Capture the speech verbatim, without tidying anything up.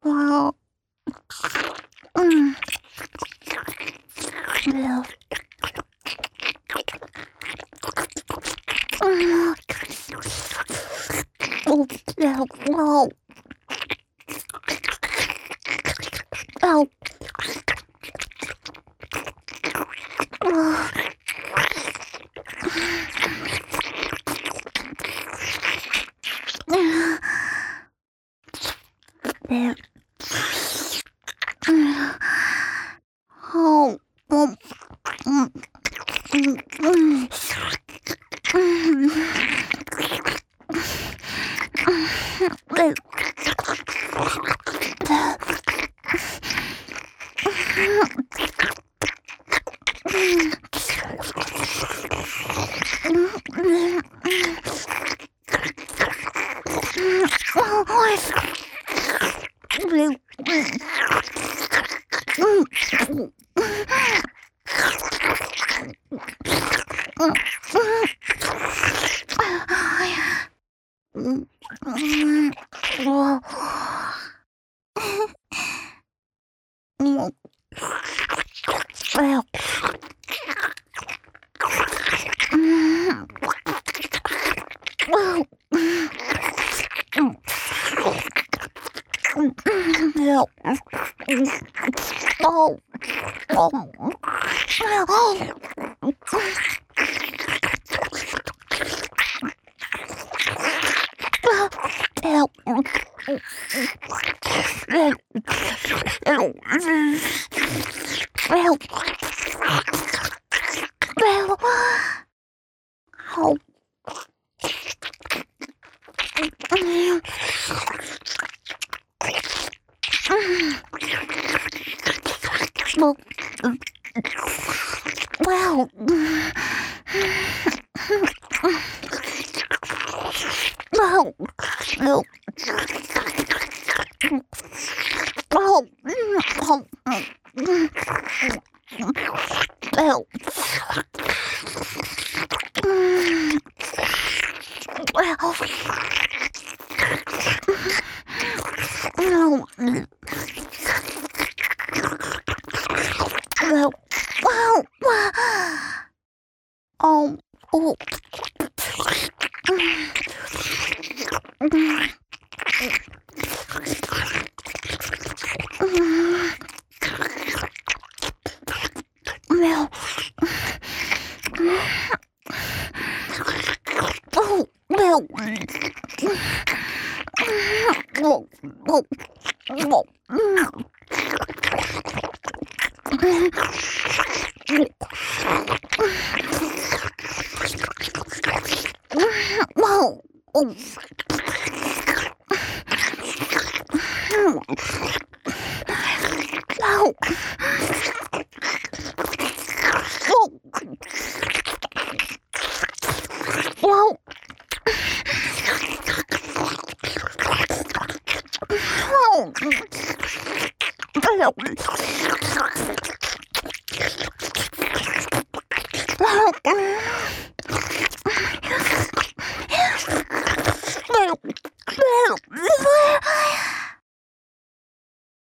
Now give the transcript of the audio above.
Wow. Mm. Yeah. Mm. Oh, yeah. Wow. Ow. Oh. There. Oh. Um. Mm. Mm. Mm. Mm. Oh. Wow. Wow. No. Oh. Oh. Oh. Well. No. No. Wow. Oh. Oh. No. Oh. No. Oh. Oh. Oh. Wow. Oh. Ow. Oh. Wow. Oh.